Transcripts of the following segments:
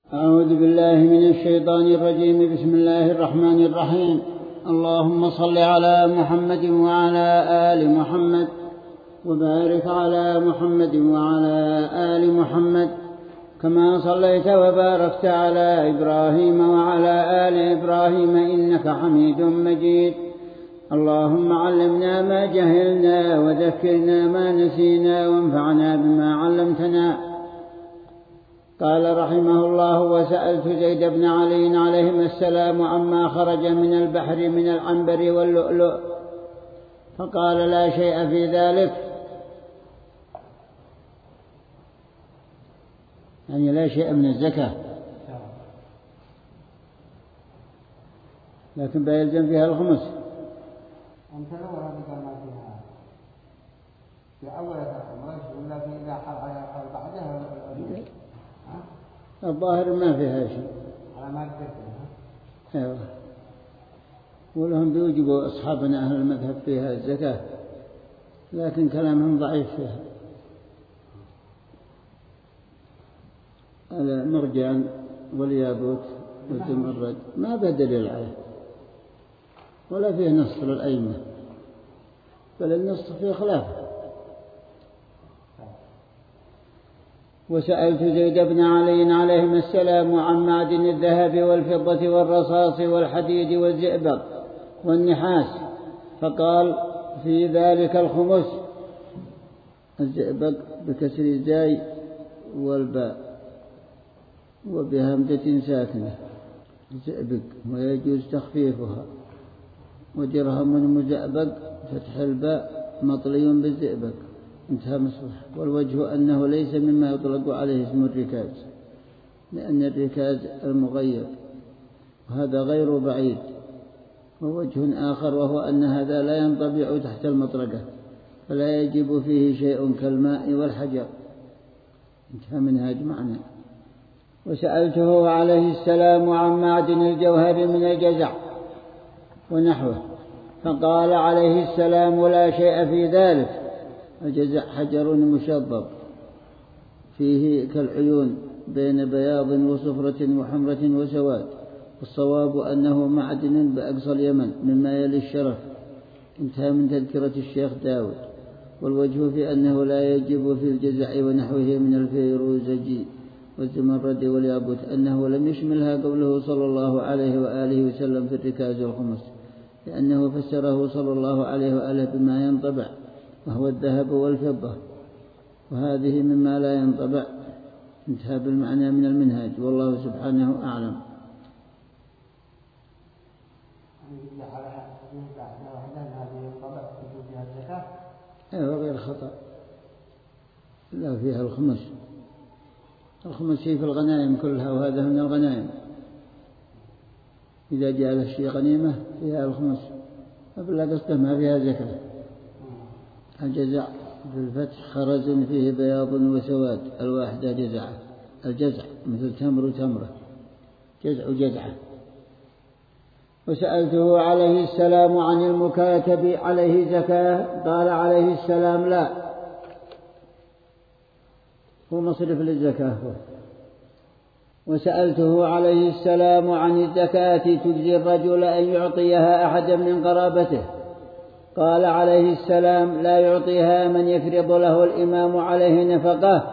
أعوذ بالله من الشيطان الرجيم. بسم الله الرحمن الرحيم. اللهم صل على محمد وعلى آل محمد وبارك على محمد وعلى آل محمد كما صليت وباركت على إبراهيم وعلى آل إبراهيم إنك حميد مجيد. اللهم علمنا ما جهلنا وذكرنا ما نسينا وانفعنا بما علمتنا. قال رحمه الله: وسألت زيد بن علي عليهما السلام عما خرج من البحر من العنبر واللؤلؤ فقال: لا شيء في ذلك، يعني لا شيء من الزكاة، لكن بيلزم فيها الخمس. أنت لو رأيك ما فيها في أول الخمس ولا في إذا حل على بعدها الظاهر ما فيها شيء على ما ذكرتها. أيوة. ولهم بيوجبوا أصحابنا أهل المذهب فيها الزكاة، لكن كلامهم ضعيف فيها. المرجان والياقوت والزمرد ما بدل عليه ولا فيه نص للأئمة، بل النص فيه خلافه. وسألت زيد بن علي عليهما السلام عن معدن الذهب والفضة والرصاص والحديد والزئبق والنحاس فقال: في ذلك الخمس. الزئبق بكسر الزاي والباء وبهمزة ساكنة زئبق، ويجوز تخفيفها. ودرهم مزئبق فتح الباء مطلي بالزئبق انتهى مصلح. والوجه أنه ليس مما يطلق عليه اسم الركاز، لأن الركاز المغير وهذا غير بعيد. ووجه آخر وهو أن هذا لا ينطبع تحت المطرقة فلا يجب فيه شيء كالماء والحجر انتهى منهاج معنى. وسألته عليه السلام عن معدن الجوهر من الجزع ونحوه فقال عليه السلام: لا شيء في ذلك. الجزع حجر مشضب فيه كالعيون بين بياض وصفرة وحمرة وسواد. والصواب أنه معدن بأقصى اليمن مما يلي الشرف انتهى من تذكرة الشيخ داود. والوجه في أنه لا يجب في الجزع ونحوه من الفيروزج والزمرد والياقوت أنه لم يشملها قوله صلى الله عليه وآله وسلم في الركاز الخمس، لأنه فسره صلى الله عليه وآله بما ينطبع وهو الذهب والفضة، وهذه مما لا ينطبع انتهى بالمعنى من المنهاج. والله سبحانه أعلم. أيوة غير خطأ، لا فيها الخمس. الخمس في الغنائم كلها، وهذا من الغنائم. إذا جاء له شيء غنيمة فيها الخمس، فبلا قصده ما فيها زكاة. الجزع بالفتح خرز فيه بياض وسواد، الواحدة جزعة. الجزع مثل تمر وتمرة، جزع جزعة. وسألته عليه السلام عن المكاتب عليه زكاة قال عليه السلام: لا، هو مصرف للزكاة. وسألته عليه السلام عن الزكاة تجزي الرجل أن يعطيها أحدا من قرابته قال عليه السلام: لا يعطيها من يفرض له الإمام عليه نفقة.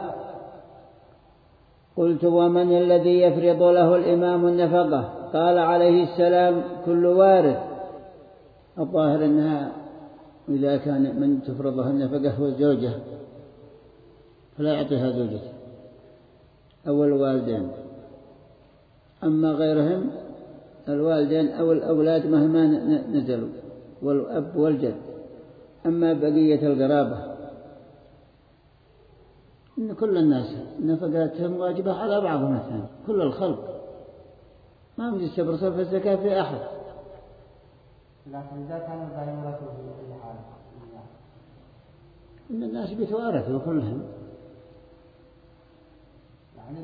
قلت: ومن الذي يفرض له الإمام النفقة؟ قال عليه السلام: كل وارث. الظاهر أنها إذا كان من تفرضها النفقة هو الزوجة فلا يعطيها زوجته أو الوالدين، أما غيرهم الوالدين أو الأولاد مهما نزلوا والأب والجد. أما بقية القرابة إن كل الناس نفقاتهم واجبة على بعضهم الثاني، كل الخلق ما مجد صرف الزكاة في أحد. لكن إذا كان الغيرة في حال إن الناس بيتوارثوا كلهم، يعني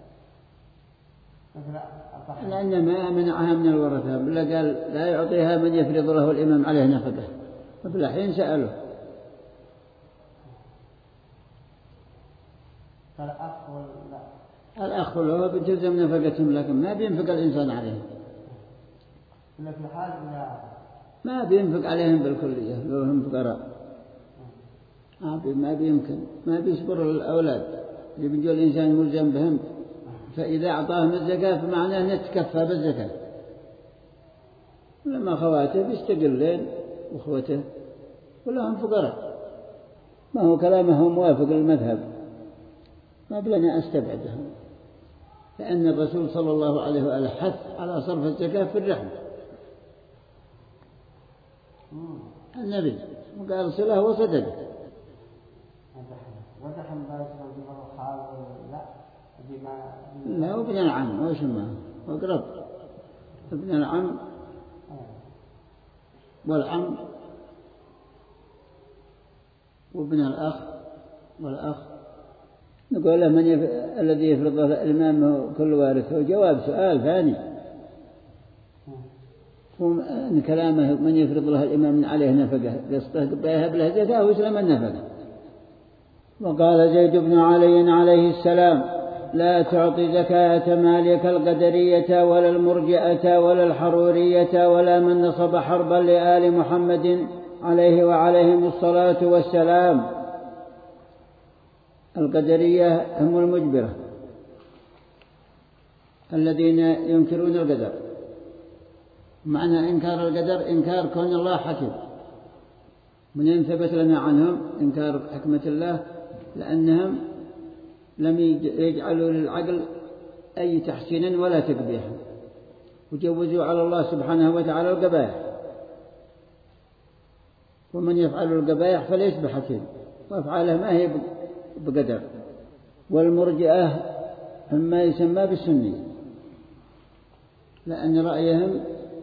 لأن ما منعها من الورثة، بل قال لا يعطيها من يفرض له الإمام عليه نفقة. فبلا حين سألوا فالأخ ولا الأخ له بتلزم نفقتهم، لكن ما بينفق الإنسان عليهم. إلا في حال ما بينفق عليهم بالكلية لو هم فقراء. ما بيمكن، ما بيصبر الأولاد اللي بيجوا الإنسان ملزم بهم، فإذا أعطاهم الزكاة فمعناه نتكفى بالزكاة. لما خواته بيستقلين وأخوته كلهم فقراء. ما هو كلامه موافق للمذهب، ما بلنا أستبعدهم، لأن الرسول صلى الله عليه وآله حث على صرف الزكاة في الرحم. النبي وقال صلة وصدقة. ودحم بايس والجمهور الخال لا وابن العم وش ما أقرب ابن العم والعم وابن الأخ والأخ. نقول له الذي يفرض له الإمام كل وارث. وجواب سؤال ثاني، إن كلامه من يفرض له الإمام من عليه نفقة قصته بيهب له زكاة ويسلم النفقة. وقال زيد بن علي عليه السلام: لا تعطي زكاة مالك القدرية ولا المرجئة ولا الحرورية ولا من نصب حربا لآل محمد عليه وعليهم الصلاة والسلام. القدرية هم المجبرة الذين ينكرون القدر. معنى إنكار القدر إنكار كون الله حكيم. من ثبت لنا عنهم إنكار حكمة الله، لأنهم لم يجعلوا للعقل أي تحسين ولا تقبيح، وجوزوا على الله سبحانه وتعالى القبائح. ومن يفعل القبائح فليس بحكيم، وأفعاله ما هي بقدر. والمرجئة ما يسمى بالسني، لأن رأيهم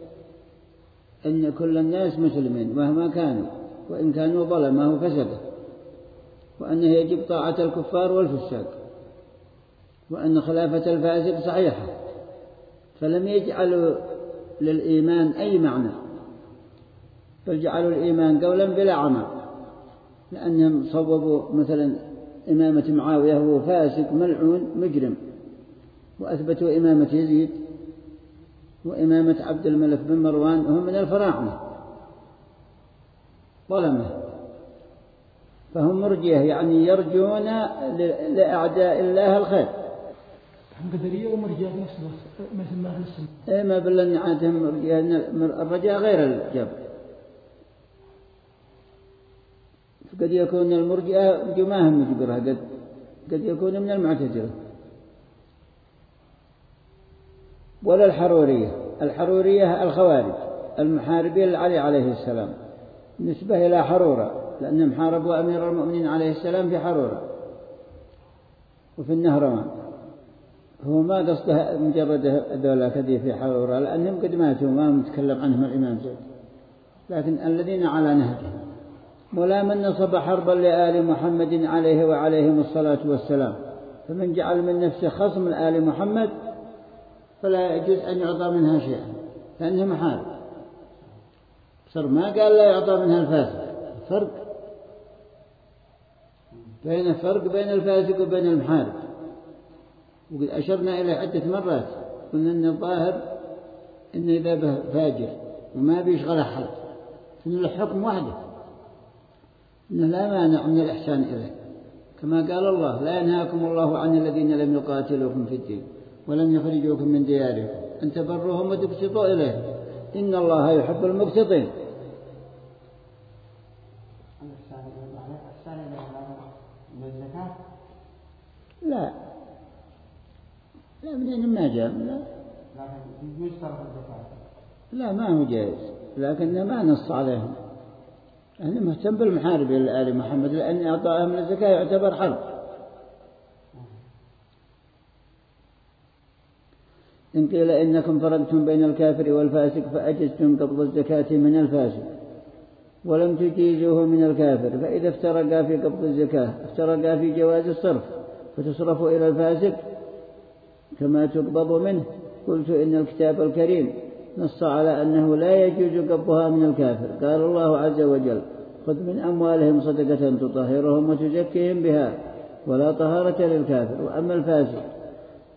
أن كل الناس مسلمين مهما كانوا، وإن كانوا ظلمه فسده، وأنه يجب طاعة الكفار والفساق، وأن خلافة الفاسق صحيحة. فلم يجعلوا للإيمان أي معنى، بل جعلوا الإيمان قولا بلا عمل، لأنهم صوبوا مثلا إمامة معاوية وهو فاسق ملعون مجرم، وأثبتوا إمامة يزيد وإمامة عبد الملك بن مروان وهم من الفراعنة ظلمه. فهم مرجئة، يعني يرجون لأعداء الله الخير. قدرية ومرجئة مثل ما أهل السنة. ما بلن عادهم الرجاء غير الجبر. قد يكون المرجئة جماهم مجبرة، قد يكون من المعتزلة. ولا الحرورية الخوارج المحاربين لعلي عليه السلام، نسبة إلى حرورة، لأنهم حاربوا أمير المؤمنين عليه السلام في حرورة وفي النهروان. هو ما قصده مجرد دولة كذي في حرورة، لأنهم قد ماتوا ما متكلم عنهم الإمام زيد، لكن الذين على نهجهم. ولا من نصب حربا لآل محمد عليه وعليهم الصلاة والسلام. فمن جعل من نفسه خصم لآل محمد فلا يجوز أن يعطى منها شيئا، لأنه محارب. صار ما قال لا يعطى منها الفاسق. فرق بين الفاسق وبين المحارب. وقد أشرنا إلى عدة مرات، قلنا أن الظاهر أن إذا به فاجر وما بيشغل أحد أن الحكم وحده، أنه لا مانع من الإحسان إليه، كما قال الله: لا ينهاكم الله عن الذين لم يقاتلوكم في الدين ولم يخرجوكم من دياركم أن تبروهم وتقسطوا إليهم إن الله يحب المقسطين. لا منين ما جاء. لا ما هو جائز، لكن ما نص عليهم. أنا مهتم بالمحاربين لآل محمد، لأن إعطائهم الزكاة يعتبر حرب. إن قيل إنكم فرقتم بين الكافر والفاسق فأجزتم قبض الزكاة من الفاسق ولم تجيزوه من الكافر، فإذا افترقا في قبض الزكاة افترقا في جواز الصرف فتصرف إلى الفاسق كما تقبض منه. قلت إن الكتاب الكريم نص على أنه لا يجوز قبضها من الكافر. قال الله عز وجل: خذ من أموالهم صدقة تطهرهم وتزكيهم بها ولا طهارة للكافر. وأما الفاسق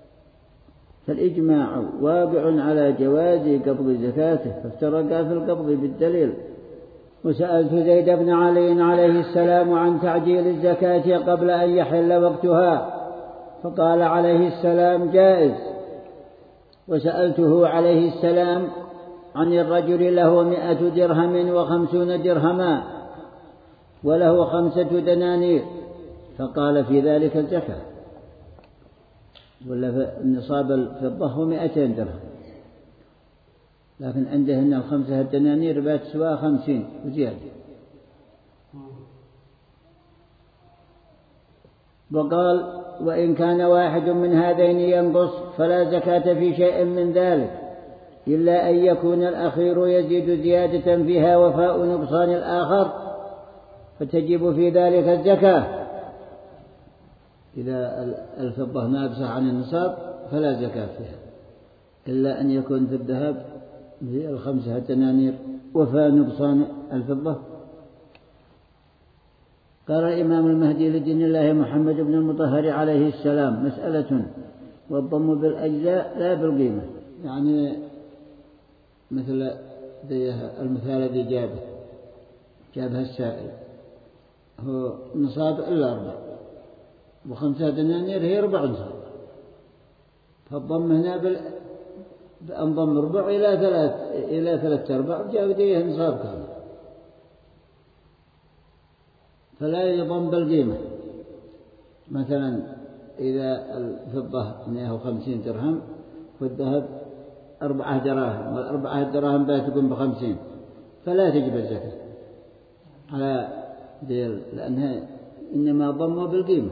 فالإجماع واقع على جواز قبض زكاته، فافترقا في القبض بالدليل. وسألت زيد بن علي عليه السلام عن تعجيل الزكاة قبل أن يحل وقتها، فقال عليه السلام جائز. وسألته عليه السلام عن الرجل له 100 درهم و50 درهما وله 5 دنانير، فقال في ذلك الزكاة، ولا نصاب الفضة هو 200 درهم، لكن عندهن 5 دنانير بتسوى 50 وزيادة. وقال وإن كان واحد من هذين ينقص فلا زكاة في شيء من ذلك إلا أن يكون الأخير يزيد زيادة فيها وفاء نقصان الآخر، فتجب في ذلك الزكاة. إذا الفضة ناقصة عن النصاب فلا زكاة فيها إلا أن يكون في الذهب في 5 دنانير وفاء نقصان الفضة. قال الإمام المهدي لدين الله محمد بن المطهر عليه السلام مسألة، والضم بالأجزاء لا بالقيمة، يعني مثل المثال الذي جابها السائل، هو نصاب إلا 4 و5 دنانير هي 4 نصاب، فالضم هنا بأنضم ربع إلى 3/4 جاء بديه نصاب كامل، فلا يضم بالقيمة. مثلا إذا الفضة 150 درهم والذهب 4 دراهم، وال4 دراهم بتكون ب50، فلا تجب الزكاة على ديل، لأنها إنما ضموا بالقيمة.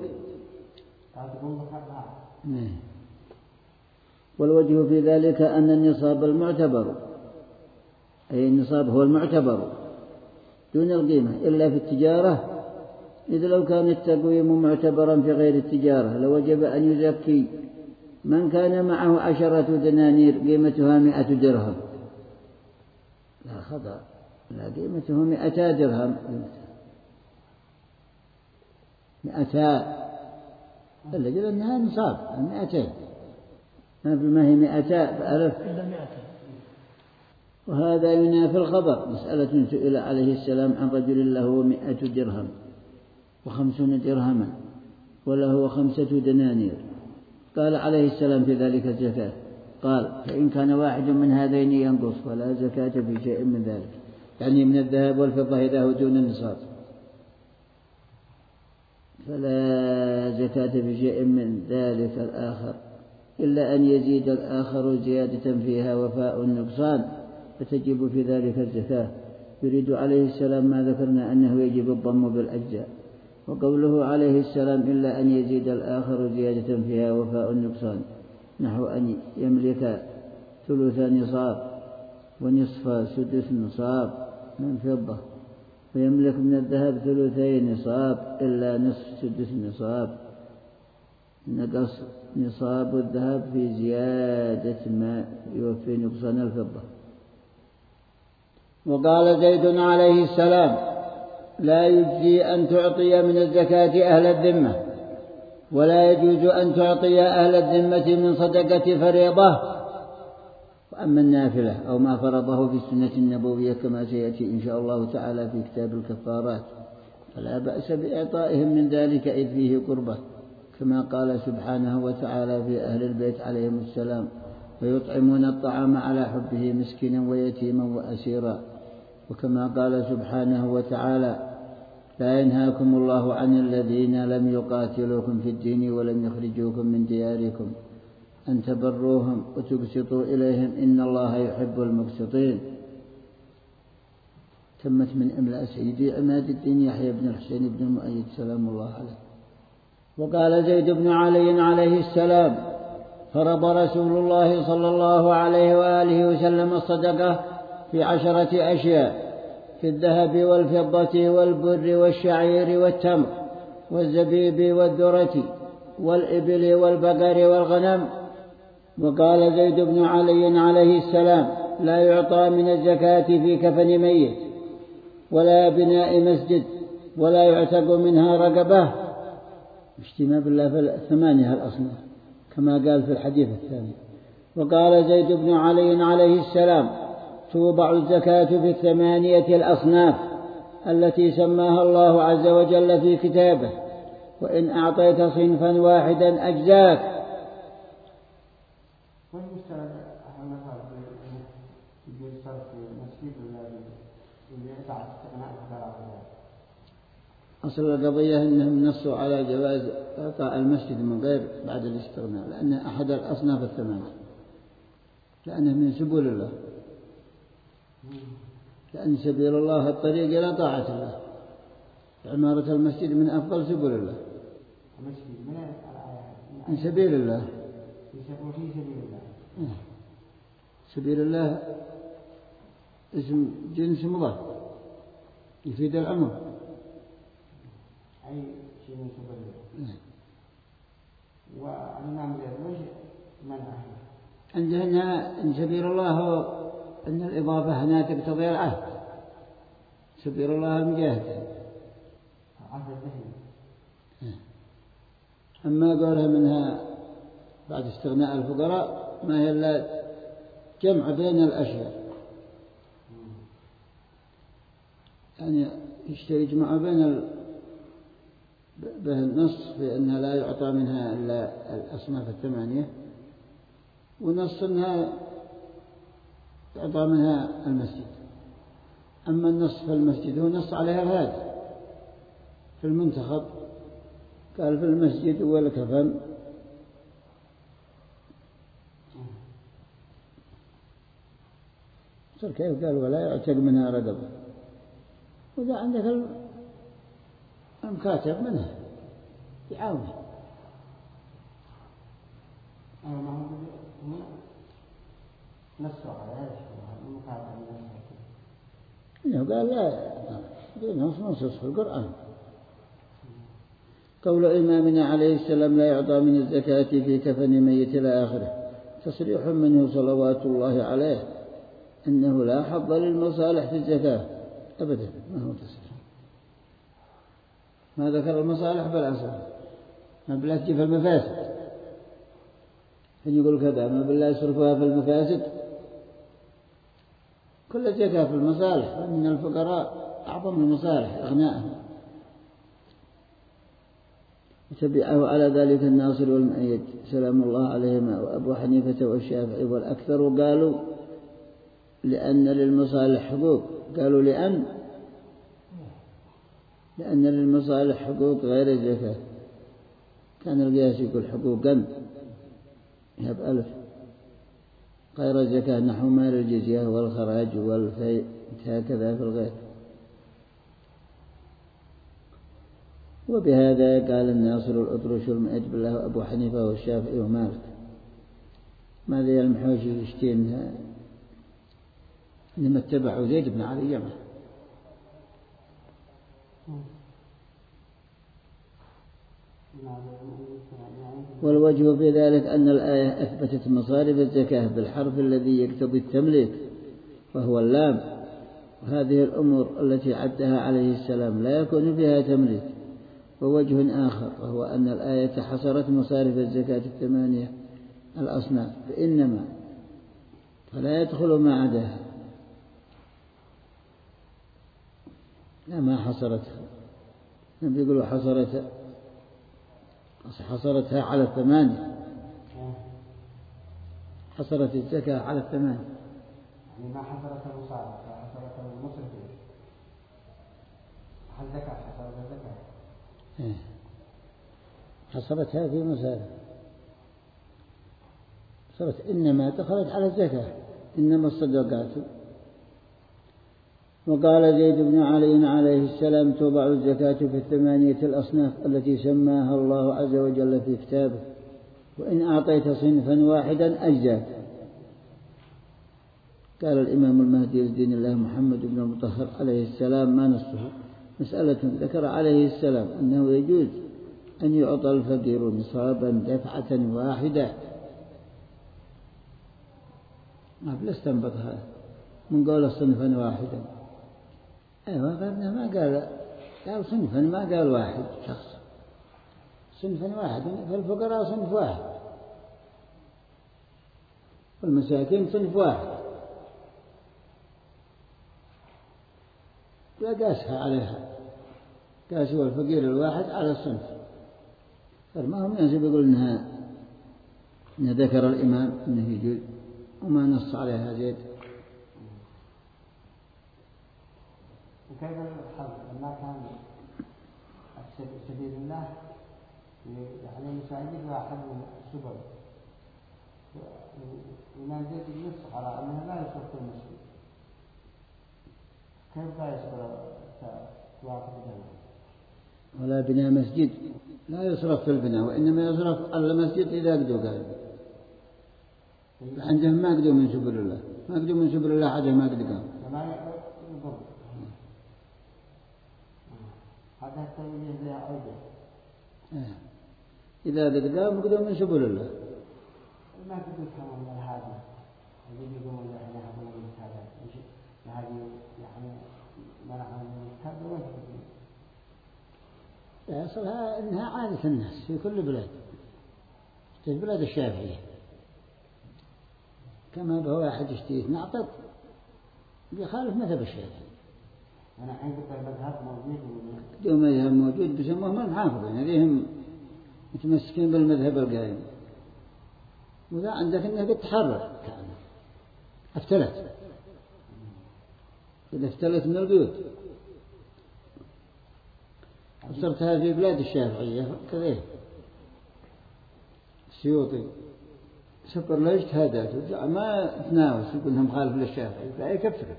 والوجه في ذلك أن النصاب المعتبر، أي النصاب هو المعتبر دون القيمة إلا في التجارة، إذ لو كان التقويم معتبرا في غير التجارة لوجب أن يزكي من كان معه 10 دنانير قيمتها 100 درهم. لا خطأ، لا قيمته 200 درهم، 200 إلا قل أنها نصاب 200، ما هي 200 بألف إلا 200. وهذا ينافي الخبر. مسألة سئل عليه السلام عن رجل له 100 درهم و50 درهما وله 5 دنانير، قال عليه السلام في ذلك الزكاة، قال فإن كان واحد من هذين ينقص فلا زكاة في شيء من ذلك، يعني من الذهب والفضة إذا هو دون النصاب، فلا زكاة في شيء من ذلك الآخر إلا أن يزيد الآخر زيادة فيها وفاء النقصان، فتجب في ذلك الزكاة. يريد عليه السلام ما ذكرنا أنه يجب الضم بالأجزاء. وقوله عليه السلام إلا أن يزيد الآخر زيادة فيها وفاء النقصان نحو أن يملك 1/3 نصاب ونصف 1/6 نصاب من فضة، ويملك من الذهب 2/3 نصاب إلا نصف 1/6 نصاب، نقص نصاب الذهب في زيادة ما يوفي نقصان الفضة. وقال زيد عليه السلام لا يجزي أن تعطي من الزكاة أهل الذمة، ولا يجوز أن تعطي أهل الذمة من صدقة فريضة، وأما النافلة أو ما فرضه في السنة النبوية كما سيأتي إن شاء الله تعالى في كتاب الكفارات فلا بأس بإعطائهم من ذلك إذ فيه قربة، كما قال سبحانه وتعالى في أهل البيت عليهم السلام ويطعمون الطعام على حبه مسكينا ويتيما وأسيرا، وكما قال سبحانه وتعالى لا ينهاكم الله عن الذين لم يقاتلوكم في الدين ولم يخرجوكم من دياركم أن تبروهم وتقسطوا إليهم إن الله يحب المقسطين. تمت من إملاء سيدي عماد الدين يحيى بن الحسين بن المؤيد سلام الله عليه. وقال زيد بن علي عليه السلام فرض رسول الله صلى الله عليه وآله وسلم الصدقة في 10 أشياء: في الذهب والفضة والبر والشعير والتمر والزبيب والذرة والإبل والبقر والغنم. وقال زيد بن علي عليه السلام لا يعطى من الزكاة في كفن ميت ولا بناء مسجد ولا يعتق منها رقبة، اشتماء بالله في 8 الأصناف كما قال في الحديث الثاني، وقال زيد بن علي عليه السلام: توضع الزكاة في 8 الأصناف التي سماها الله عز وجل في كتابه، وإن أعطيت صنفا واحدا أجزاك. أصل القضية أنهم نصوا على جواز إعطاء المسجد من غير بعد الاستغناء، لأن أحد الأصناف 8، لأنه من سبيل الله، لأن سبيل الله الطريق إلى طاعة الله. عمارة المسجد من أفضل سبيل الله، من سبيل الله. سبيل الله اسم جنس مضاف يفيد العمر، أي شيء من سبيل الله. والإمام الوجه منعه عندنا إن سبيل الله هو أن الإضافة هنا تقتضي العهد، سبيل الله المجاهد، عهد الذهن. أما قولها منها بعد استغناء الفقراء ما هي إلا جمع بين الأشياء، يعني يجمع بين النص في أنها لا يعطى منها إلا الأصناف 8، ونص أنها يعطى منها المسجد. أما النص في المسجد هو نص عليها هذا في المنتخب، قال في المسجد والكفن. صار كيف قال ولا يعتق منها رقبة، وإذا عندك المكاتب منها يعاونه. نصوا على المكاتب إنه قال لا نص في القرآن. قول إمامنا عليه السلام: لا يعطى من الزكاة في كفن ميت إلى آخره، تصريح منه صلوات الله عليه أنه لا حظ للمصالح في الزكاة أبدا، ما هو تصريح، ما ذكر المصالح بالأصل، ما بالله تجي في المفاسد، حين يقول كذا ما بالله يصرفها في المفاسد، كل الزكاة في المصالح، ومن الفقراء أعظم المصالح إغناءهم. تبعه على ذلك الناصر والمؤيد سلام الله عليهما وأبو حنيفة والشافعي والأكثر، وقالوا لأن للمصالح حقوق، قالوا لأن للمصالح حقوق غير الزكاة. كان القياس يقول حقوقا يهب ألف غير الزكاة نحو مال الجزية والخراج والفيء، هكذا في الغير. وبهذا قال الناصر الأطرش والمؤيد بالله وأبو حنيفة والشافعي ومالك. ماذا يلمحوش يشتين لما اتبعوا زيد بن علي جمع. والوجه في ذلك أن الآية أثبتت مصارف الزكاة بالحرف الذي يقتضي التمليك وهو اللام، وهذه الأمور التي عدها عليه السلام لا يكون فيها تمليك. ووجه آخر وهو أن الآية حصرت مصارف الزكاة 8 الأصناف فإنما فلا يدخل ما عداها، لا ما حصرتها، النبي يقولوا حصرتها على 8، حصرت الزكاة على 8، يعني ما حصرت المصارف، حصرت المصرفين، الزكاة حصرت الزكاة، حصرتها في مصارف، حصرت إنما دخلت على الزكاة، إنما الصدقات. وقال زيد بن علي عليه السلام: توضع الزكاة في 8 الأصناف التي سماها الله عز وجل في كتابه، وإن أعطيت صنفا واحدا أجزاك. قال الإمام المهدي لدين الله محمد بن المطهر عليه السلام: ما نصه مسألة ذكر عليه السلام أنه يجوز أن يعطى الفقير نصابا دفعة واحدة، ما بلا استنبط هذا من قول صنفا واحدا. أيوة غيرنا ما قال صنفا، ما قال واحد شخص، صنفا واحد، فالفقراء صنف واحد، والمساكين صنف واحد لا قاسها عليها، قاس هو الفقير الواحد على الصنف، فما هم ينسب يقول إنها ذكر الإمام إنه يجوز وما نص عليها زيد. وكيف الحظ ما كان سبيل الله يعني المساجد واحد من السبل ونازل النص على أنها لا يصرف في المسجد، كيف لا يصرف توافق الجنة؟ ولا بناء مسجد لا يصرف في البناء، وإنما يصرف على المسجد إذا قدوا قال عندهم ما قدوا من سبل الله، ما قدوا من سبل الله حاجة ما قدوا قام هذا التوجيه لها أوجه إذا قدوا قدوا من سبل الله ما قدوا كمان هذا الذي يقولون إحنا هذا المثال هذه يعني منعهم من هذا وجه يصلها إنها عادة الناس في كل بلاد، في بلاد الشافعية كما به واحد يشتري يتنعطط بيخالف مذهب الشافعي. أنا عندي المذهب موجود دون مذهب موجود بسموهم المحافظين، هذيهم متمسكين بالمذهب القائم، وذا عندك إنها تتحرر افتلت، إذا افتلت من البيوت صرتها في بلاد الشافعية كذا. السيوطي سكر له اجتهادات ما تناوس يقول انهم خالف للشافعي لا يكفرك،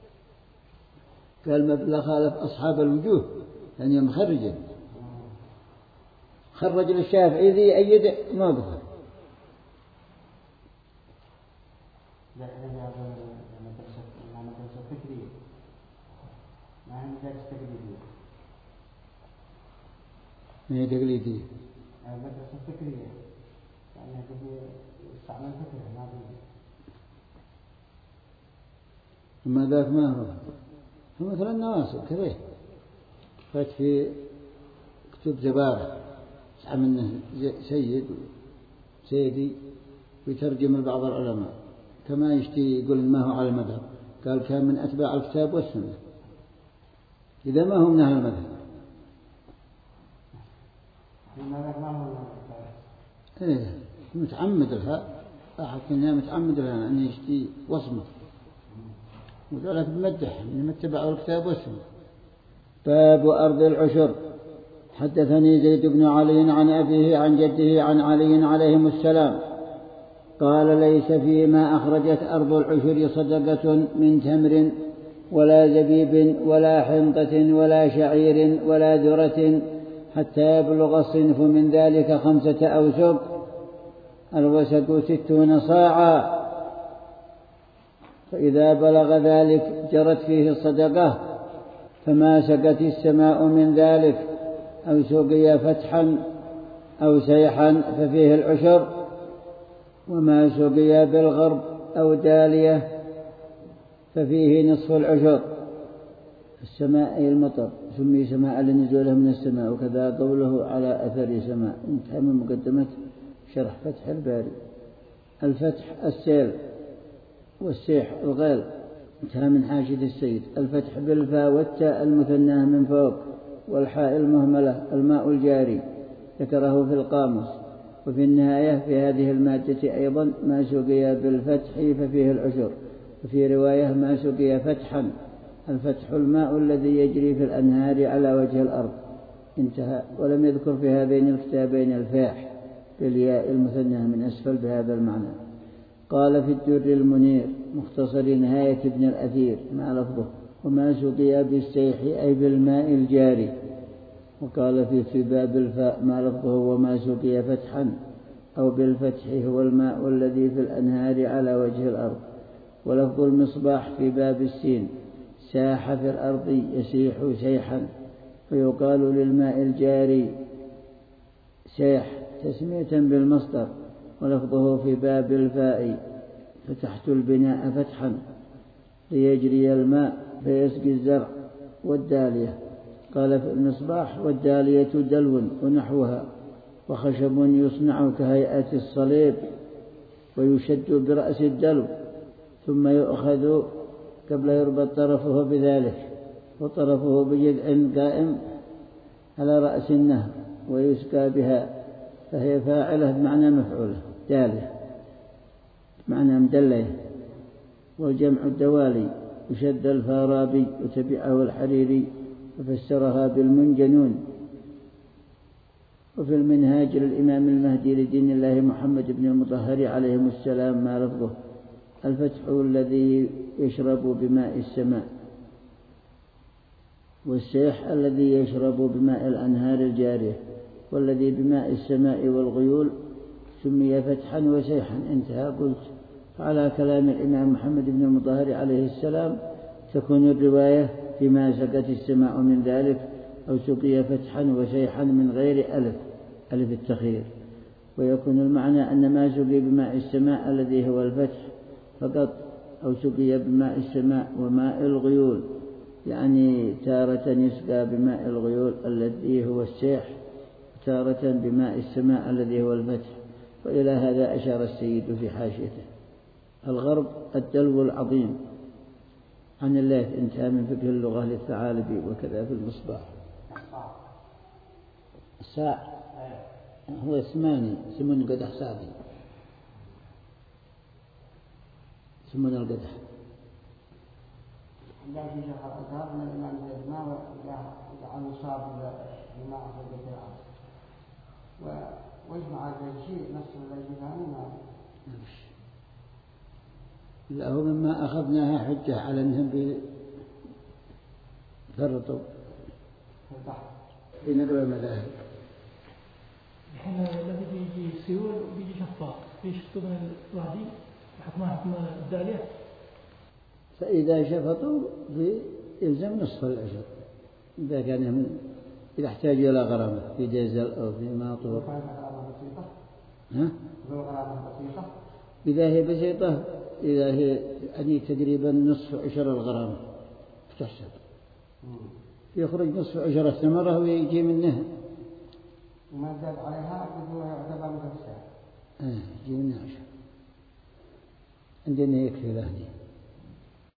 قال ما خالف أصحاب الوجوه يعني مخرجا خرج للشافعي ذي أيد موقفه. لا هذا مدرسة فكرية ما هي مدرسة تقليدية، ما هي تقليدية مدرسة فكرية يعني تبي استعمال فكرة ما بي. ثم ذاك ما هو مثل النواصب كذا فات في كتب زبارة سعى منه سيدي ويترجم لبعض العلماء كما يشتي يقول ما هو على المذهب، قال كان من أتباع الكتاب والسنة إذا ما هو من أهل المذهب. إيه متعمد لها أحد كنا متعمد لها أن يشتي وصمه وذلك بمدح من اتبعوا الكتاب والسنة. باب أرض العشر. حدثني زيد بن علي عن أبيه عن جده عن علي عليهم السلام قال ليس فيما أخرجت أرض العشر صدقة من تمر ولا زبيب ولا حنطة ولا شعير ولا ذرة حتى يبلغ الصنف من ذلك 5 أوسق، الوسق 60 صاعا، فإذا بلغ ذلك جرت فيه الصدقة، فما سقت السماء من ذلك أو سقي فتحا أو سيحا ففيه العشر، وما سقي بالغرب أو دالية ففيه نصف العشر. السماء أي المطر سمي سماء لنزوله من السماء، وكذا قوله على أثر سماء. انتهى من مقدمة شرح فتح الباري. الفتح السيل والسيح الغيل، انتهى من حاشية السيد. الفتح بالفاء والتاء المثناه من فوق والحاء المهملة الماء الجاري، ذكره في القاموس. وفي النهاية في هذه المادة أيضا ما سقي بالفتح ففيه العشر، وفي رواية ما سقي فتحا، الفتح الماء الذي يجري في الأنهار على وجه الأرض. انتهى. ولم يذكر في هذين الكتابين الفاح بالياء المثنى من أسفل بهذا المعنى. قال في الدر المنير مختصر نهاية ابن الأثير ما لفظه وما سقي بالسيح أي بالماء الجاري. وقال في باب الفاء ما لفظه وما سقي فتحا أو بالفتح هو الماء الذي في الأنهار على وجه الأرض. ولفظ المصباح في باب السين ساح في الأرض يسيح سيحا، ويقال للماء الجاري سيح تسمية بالمصدر. ولفظه في باب الفاء فتحت البناء فتحا ليجري الماء فيسقي الزرع. والدالية قال في المصباح والدالية دلو ونحوها وخشب يصنع كهيئة الصليب ويشد برأس الدلو ثم يؤخذ قبل يربط طرفه بذلك وطرفه بجذع قائم على رأس النهر ويسقى بها، فهي فاعلة بمعنى مفعولة دالة بمعنى مدلية. والجمع الدوالي. يشد الفارابي وتبعه الحريري وفسرها بالمنجنون. وفي المنهاج للإمام المهدي لدين الله محمد بن المطهر عليهم السلام ما لفظه: الفتح الذي يشرب بماء السماء، والسيح الذي يشرب بماء الأنهار الجارية، والذي بماء السماء والغيول سمي فتحا وسيحا. انتهى. قلت: على كلام الإمام محمد بن المطهر عليه السلام تكون الرواية فيما سقت السماء من ذلك، أو سقي فتحا وسيحا من غير ألف التخير، ويكون المعنى أن ما سقي بماء السماء الذي هو الفتح فقط، أو سقي بماء السماء وماء الغيول، يعني تارة يسقى بماء الغيول الذي هو السيح، تارة بماء السماء الذي هو الفتح. وإلى هذا أشار السيد في حاشيته. الغرب الدلو العظيم عن الليث. انتهى من فقه اللغة للثعالبي وكذا في المصباح. الساع هو اسمان سمن القدح سعدي، سمن القدح. جاء في شيخ الأزهر من الإمام زيد ما وجعل يصاب بما أخذ العصر ويجمع هذا الشيء نص الذي ثاني ما لا هو مما أخذناها حجة على أنهم بيفرطوا في نقل المذاهب. الحين الذي بيجي سيول وبيجي شفاط يشفطوا من الوادي حكمها حكم الدالية، فإذا شفطوا يلزم نصف الأجر إذا كان إذا احتاج إلى غرامة في ديزل أو في ماطور. إذا هي بسيطة، إذا هي يعني تقريبا نصف عشر الغرامة تحسب، يخرج نصف عشر الثمرة ويجي منها وما زاد عليها هو يعتبر مكسر. يجي منها عشر. عندنا يكفي لهني.